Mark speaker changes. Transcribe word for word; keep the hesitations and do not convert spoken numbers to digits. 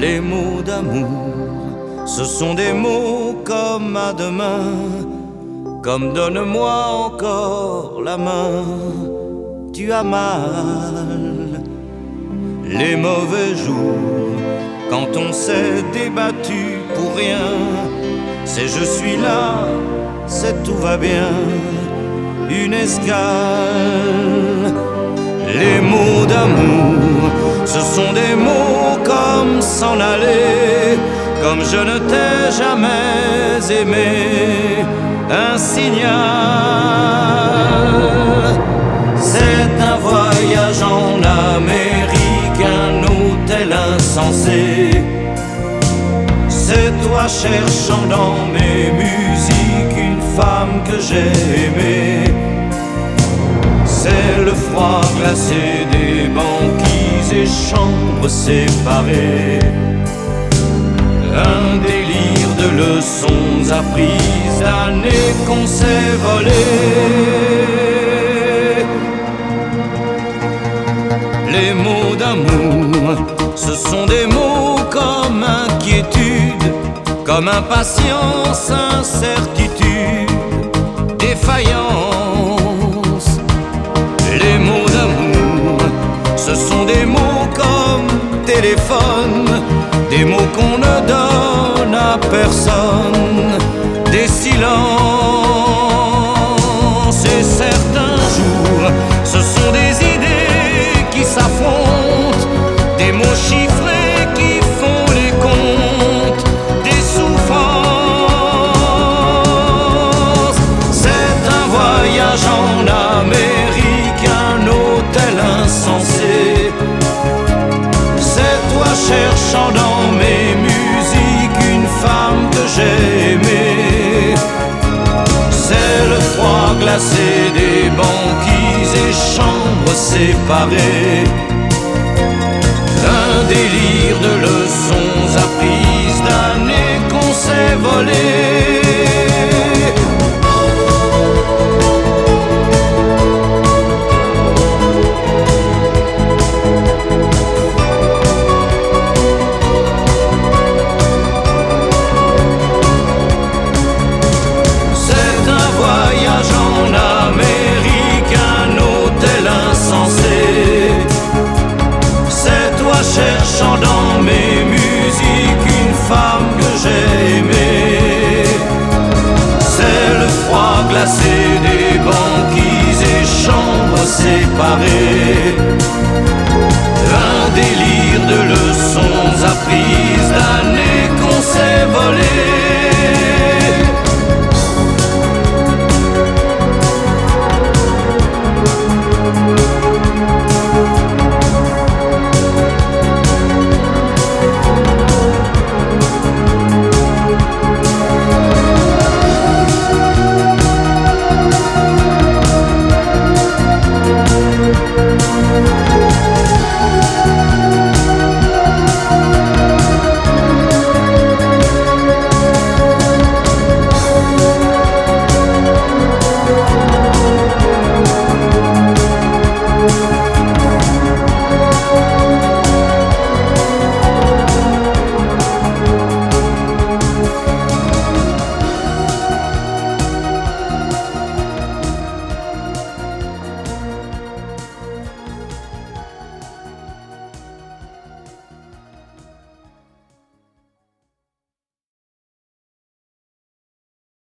Speaker 1: Les mots d'amour, ce sont des mots comme à demain, comme donne-moi encore la main, tu as mal. Les mauvais jours, quand on s'est débattu pour rien, c'est je suis là, c'est tout va bien, une escale. Les mots d'amour, ce sont des mots comme s'en aller, comme je ne t'ai jamais aimé, un signal. C'est un voyage en Amérique, un hôtel insensé. C'est toi cherchant dans mes musiques une femme que j'ai aimée. C'est le froid glacé des banquises et chambres séparées. Un délire de leçons apprises, d'années qu'on s'est volées. Les mots d'amour, ce sont des mots comme inquiétude, comme impatience, incertitude, défaillance. Les mots d'amour, ce sont des mots comme téléphone, des mots qu'on ne donne à personne, des silences. Et certains jours, ce sont des idées qui s'affrontent, des mots chiffrés qui font les comptes, des souffrances. C'est un voyage en Amérique, un hôtel insensé. C'est toi cherchant dans mes musiques une femme que j'ai aimée. C'est le froid glacé des banquises et chambres séparées. Un délire de leçons apprises, d'années qu'on s'est volées. Cherchant dans mes musiques une femme que j'ai aimée. C'est le froid glacé des banquises et chambres séparées.